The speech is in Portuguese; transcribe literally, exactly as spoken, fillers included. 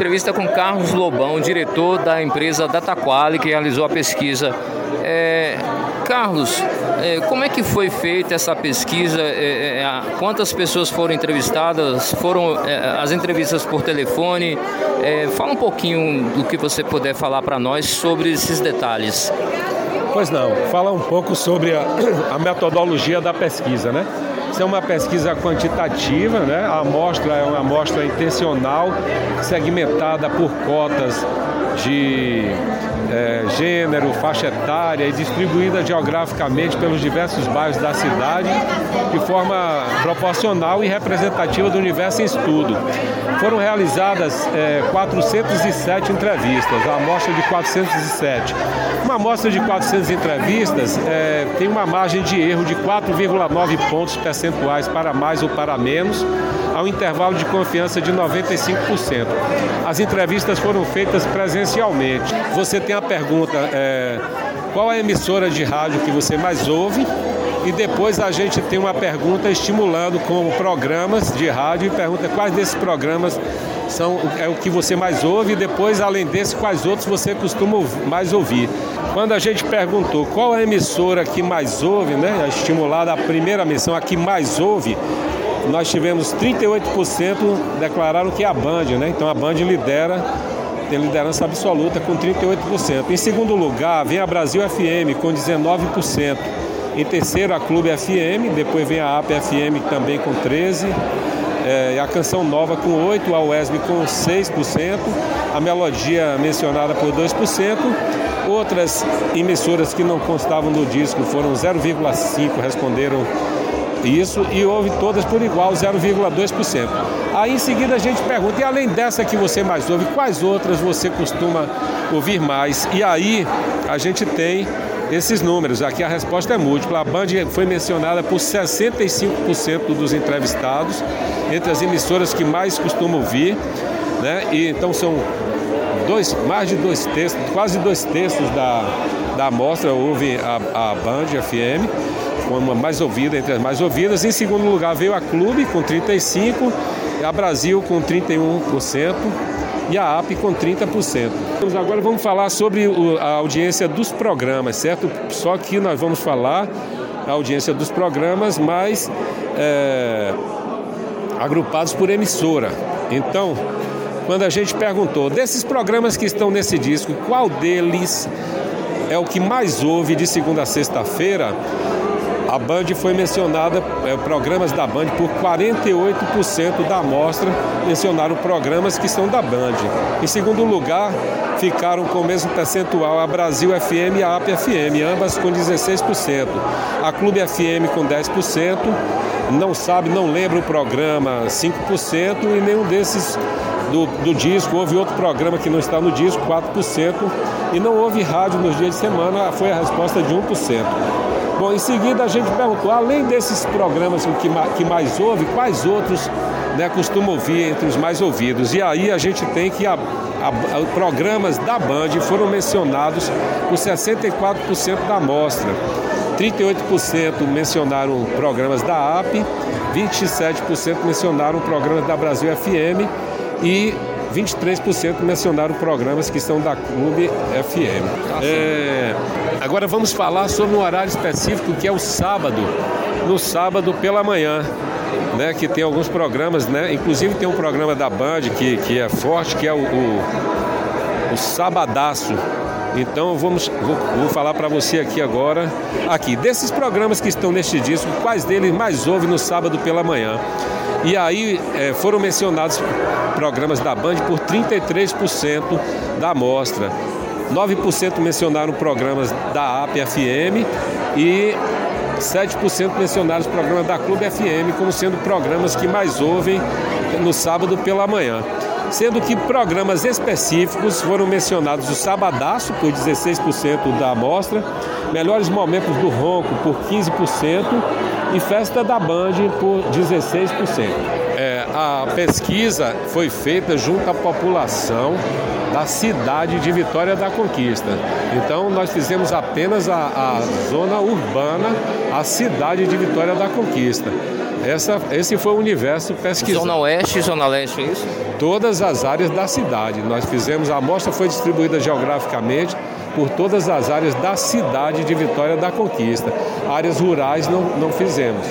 entrevista com Carlos Lobão, diretor da empresa Dataquali, que realizou a pesquisa. É, Carlos, é, como é que foi feita essa pesquisa? É, é, quantas pessoas foram entrevistadas? Foram é, as entrevistas por telefone? É, fala um pouquinho do que você puder falar para nós sobre esses detalhes. Pois não, fala um pouco sobre a, a metodologia da pesquisa, né? Isso é uma pesquisa quantitativa, né? A amostra é uma amostra intencional, segmentada por cotas de é, gênero, faixa etária e distribuída geograficamente pelos diversos bairros da cidade de forma proporcional e representativa do universo em estudo. Foram realizadas é, quatrocentas e sete entrevistas, a amostra de quatrocentas e sete. Uma amostra de quatrocentas entrevistas é, tem uma margem de erro de quatro vírgula nove pontos percentuais para mais ou para menos, ao intervalo de confiança de noventa e cinco por cento. As entrevistas foram feitas presencialmente. Você tem a pergunta, é, qual a emissora de rádio que você mais ouve? E depois a gente tem uma pergunta estimulando com programas de rádio e pergunta quais desses programas são é o que você mais ouve e depois, além desse, quais outros você costuma mais ouvir. Quando a gente perguntou qual a emissora que mais ouve, né, estimulada a primeira missão, a que mais ouve, nós tivemos trinta e oito por cento declararam que é a Band, né? Então a Band lidera, tem liderança absoluta com trinta e oito por cento. Em segundo lugar, vem a Brasil F M com dezenove por cento. Em terceiro, a Clube F M, depois vem a A P F M também com treze por cento. É, a Canção Nova com oito por cento, a U E S B com seis por cento, a Melodia mencionada por dois por cento. Outras emissoras que não constavam no disco foram zero vírgula cinco por cento, responderam isso, e houve todas por igual, zero vírgula dois por cento. Aí em seguida a gente pergunta, e além dessa que você mais ouve, quais outras você costuma ouvir mais? E aí a gente tem esses números, aqui a resposta é múltipla. A Band foi mencionada por sessenta e cinco por cento dos entrevistados, entre as emissoras que mais costumam ouvir, né? E então são dois, mais de dois terços, quase dois terços da, da amostra ouve a, a Band F M, como a mais ouvida, entre as mais ouvidas. Em segundo lugar veio a Clube com trinta e cinco por cento, a Brasil com trinta e um por cento e a A P com trinta por cento. Agora vamos falar sobre a audiência dos programas, certo? Só que nós vamos falar a audiência dos programas, mas é, agrupados por emissora. Então, quando a gente perguntou, desses programas que estão nesse disco, qual deles é o que mais ouve de segunda a sexta-feira? A Band foi mencionada, é, programas da Band, por quarenta e oito por cento da amostra mencionaram programas que são da Band. Em segundo lugar, ficaram com o mesmo percentual a Brasil F M e a A P F M, ambas com dezesseis por cento. A Clube F M com dez por cento, não sabe, não lembra o programa, cinco por cento, e nenhum desses do, do disco. Houve outro programa que não está no disco, quatro por cento, e não houve rádio nos dias de semana, foi a resposta de um por cento. Bom, em seguida a gente perguntou, além desses programas que, que mais ouve, quais outros, né, costumam ouvir entre os mais ouvidos? E aí a gente tem que a, a, a, programas da Band foram mencionados por sessenta e quatro por cento da amostra. trinta e oito por cento mencionaram programas da A P, vinte e sete por cento mencionaram programas da Brasil F M e vinte e três por cento mencionaram programas que são da Clube F M. É, agora vamos falar sobre um horário específico que é o sábado, no sábado pela manhã, né, que tem alguns programas, né, inclusive tem um programa da Band que, que é forte, que é o, o, o Sabadaço. Então vamos, vou, vou falar para você aqui agora, aqui, desses programas que estão neste disco, quais deles mais ouve no sábado pela manhã? E aí é, foram mencionados programas da Band por trinta e três por cento da amostra. nove por cento mencionaram programas da A P F M e sete por cento mencionaram os programas da Clube F M como sendo programas que mais ouvem no sábado pela manhã. Sendo que programas específicos foram mencionados o Sabadaço por dezesseis por cento da amostra, Melhores Momentos do Ronco por quinze por cento e Festa da Band por dezesseis por cento. É, a pesquisa foi feita junto à população da cidade de Vitória da Conquista. Então nós fizemos apenas a, a zona urbana, a cidade de Vitória da Conquista. Essa, esse foi o universo pesquisado. Zona Oeste e Zona Leste, é isso? Todas as áreas da cidade. Nós fizemos, a amostra foi distribuída geograficamente por todas as áreas da cidade de Vitória da Conquista. Áreas rurais não, não fizemos.